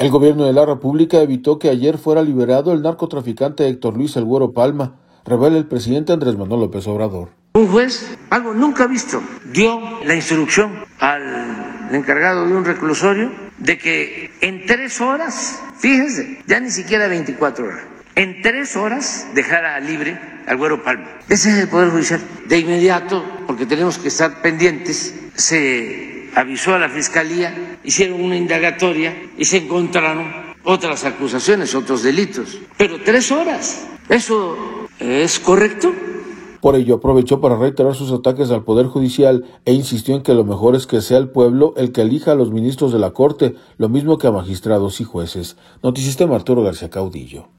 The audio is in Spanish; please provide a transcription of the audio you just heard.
El gobierno de la República evitó que ayer fuera liberado el narcotraficante Héctor Luis El Güero Palma, revela el presidente Andrés Manuel López Obrador. Un juez, algo nunca visto, dio la instrucción al encargado de un reclusorio de que en 3 horas, fíjense, ya ni siquiera 24 horas, en 3 horas dejara libre al Güero Palma. Ese es el Poder Judicial. De inmediato, porque tenemos que estar pendientes, se avisó a la Fiscalía, hicieron una indagatoria y se encontraron otras acusaciones, otros delitos. Pero 3 horas, ¿eso es correcto? Por ello aprovechó para reiterar sus ataques al Poder Judicial e insistió en que lo mejor es que sea el pueblo el que elija a los ministros de la Corte, lo mismo que a magistrados y jueces. Noticistema Arturo García Caudillo.